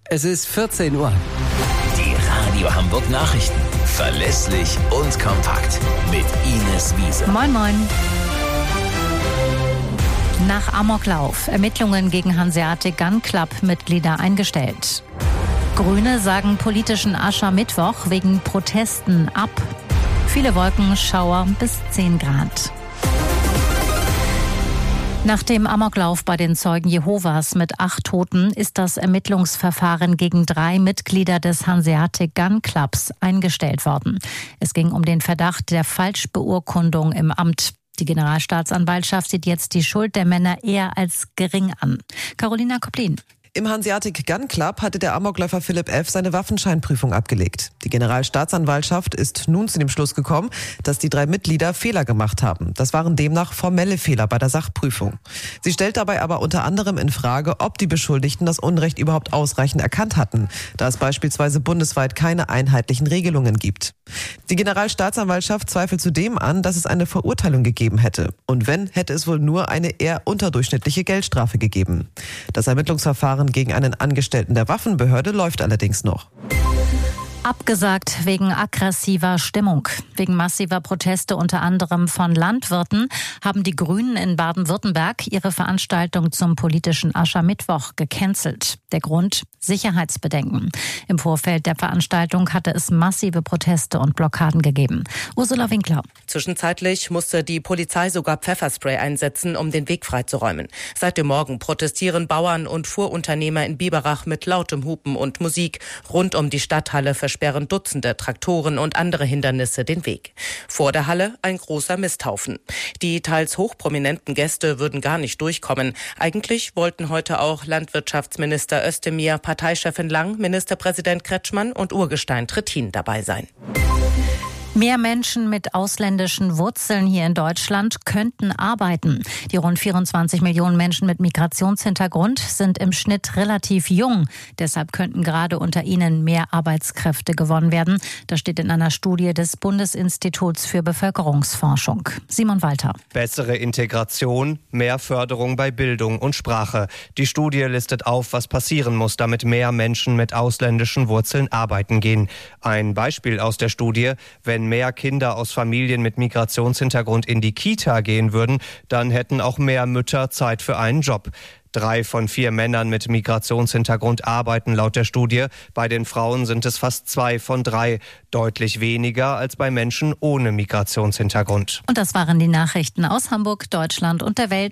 Es ist 14 Uhr. Die Radio Hamburg Nachrichten. Verlässlich und kompakt. Mit Ines Wiese. Moin, moin. Nach Amoklauf. Ermittlungen gegen Hanseatic Gun Club Mitglieder eingestellt. Grüne sagen politischen Aschermittwoch wegen Protesten ab. Viele Wolkenschauer bis 10 Grad. Nach dem Amoklauf bei den Zeugen Jehovas mit 8 Toten ist das Ermittlungsverfahren gegen 3 Mitglieder des Hanseatic Gun Clubs eingestellt worden. Es ging um den Verdacht der Falschbeurkundung im Amt. Die Generalstaatsanwaltschaft sieht jetzt die Schuld der Männer eher als gering an. Carolina Koplin. Im Hanseatic Gun Club hatte der Amokläufer Philipp F. seine Waffenscheinprüfung abgelegt. Die Generalstaatsanwaltschaft ist nun zu dem Schluss gekommen, dass die 3 Mitglieder Fehler gemacht haben. Das waren demnach formelle Fehler bei der Sachprüfung. Sie stellt dabei aber unter anderem in Frage, ob die Beschuldigten das Unrecht überhaupt ausreichend erkannt hatten, da es beispielsweise bundesweit keine einheitlichen Regelungen gibt. Die Generalstaatsanwaltschaft zweifelt zudem an, dass es eine Verurteilung gegeben hätte. Und wenn, hätte es wohl nur eine eher unterdurchschnittliche Geldstrafe gegeben. Das Ermittlungsverfahren gegen einen Angestellten der Waffenbehörde läuft allerdings noch. Abgesagt wegen aggressiver Stimmung. Wegen massiver Proteste unter anderem von Landwirten haben die Grünen in Baden-Württemberg ihre Veranstaltung zum politischen Aschermittwoch gecancelt. Der Grund? Sicherheitsbedenken. Im Vorfeld der Veranstaltung hatte es massive Proteste und Blockaden gegeben. Ursula Winkler. Zwischenzeitlich musste die Polizei sogar Pfefferspray einsetzen, um den Weg freizuräumen. Seit dem Morgen protestieren Bauern und Fuhrunternehmer in Biberach mit lautem Hupen und Musik. Rund um die Stadthalle versperren Dutzende Traktoren und andere Hindernisse den Weg. Vor der Halle ein großer Misthaufen. Die teils hochprominenten Gäste würden gar nicht durchkommen. Eigentlich wollten heute auch Landwirtschaftsminister Özdemir, Parteichefin Lang, Ministerpräsident Kretschmann und Urgestein Trittin dabei sein. Mehr Menschen mit ausländischen Wurzeln hier in Deutschland könnten arbeiten. Die rund 24 Millionen Menschen mit Migrationshintergrund sind im Schnitt relativ jung. Deshalb könnten gerade unter ihnen mehr Arbeitskräfte gewonnen werden. Das steht in einer Studie des Bundesinstituts für Bevölkerungsforschung. Simon Walter. Bessere Integration, mehr Förderung bei Bildung und Sprache. Die Studie listet auf, was passieren muss, damit mehr Menschen mit ausländischen Wurzeln arbeiten gehen. Ein Beispiel aus der Studie: Wenn mehr Kinder aus Familien mit Migrationshintergrund in die Kita gehen würden, dann hätten auch mehr Mütter Zeit für einen Job. 3 von 4 Männern mit Migrationshintergrund arbeiten laut der Studie. Bei den Frauen sind es fast 2 von 3. Deutlich weniger als bei Menschen ohne Migrationshintergrund. Und das waren die Nachrichten aus Hamburg, Deutschland und der Welt.